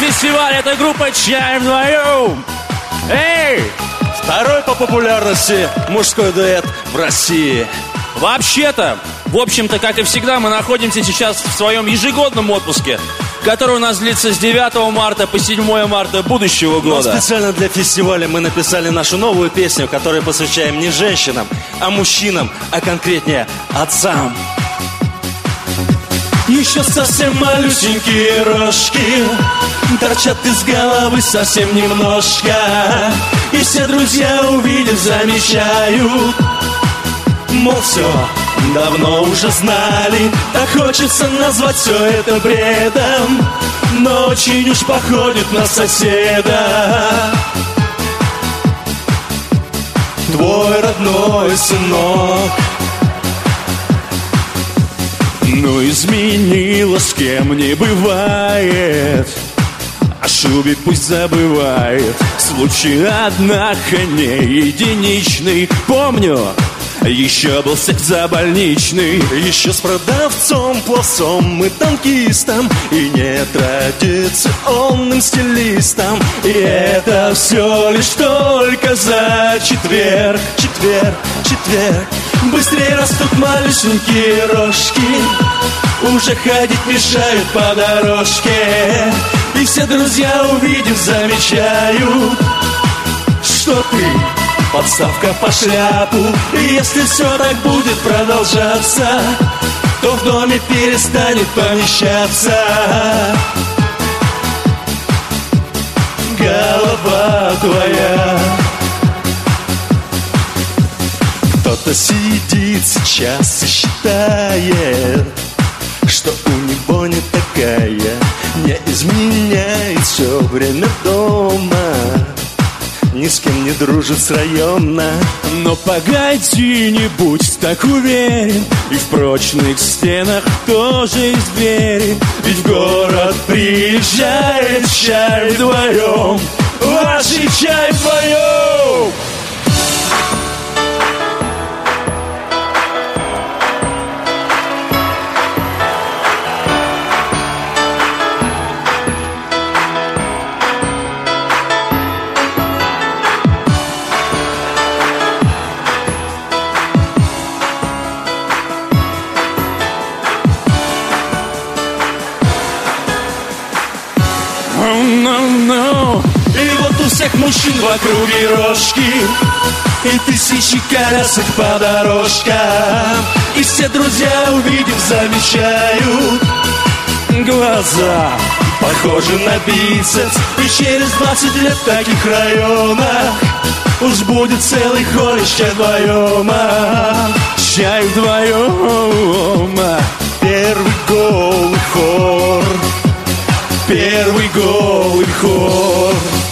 фестиваль. Это группа «Чай вдвоем». Эй! Второй по популярности мужской дуэт в России. Вообще-то, в общем-то, как и всегда, мы находимся сейчас в своем ежегодном отпуске, который у нас длится с 9 марта по 7 марта будущего года. Но специально для фестиваля мы написали нашу новую песню, которую посвящаем не женщинам, а мужчинам, а конкретнее отцам. Еще совсем малюсенькие рожки торчат из головы совсем немножко, и все друзья, увидев, замечают, мол, все давно уже знали. Так хочется назвать все это бредом, но очень уж походит на соседа. Твой родной сынок. Ну, изменила, с кем не бывает, ошибок пусть забывает. Случай, однако, не единичный. Помню, еще был секс за больничный. Еще с продавцом, пловцом и танкистом, и нетрадиционным стилистом. И это все лишь только за четверг. Четверг, четверг. Быстрее растут малюсенькие рожки, уже ходить мешают по дорожке. И все друзья, увидев, замечают, что ты подставка по шляпу. И если все так будет продолжаться, то в доме перестанет помещаться голова твоя. Кто-то сидит сейчас и считает, что у него не такая, не изменяет все время дома, ни с кем не дружит с района. Но погоди, не будь так уверен, и в прочных стенах тоже есть двери. Ведь в город приезжает чай вдвоем, ваши чай вдвоем. И вот у всех мужчин в округе рожки, и тысячи колясок по дорожкам. И все друзья, увидев, замечают, глаза похожи на бицепс. И через 20 лет в таких районах уж будет целый хор из чай вдвоем. Чай вдвоем. Первый голый хор, первый голый хор.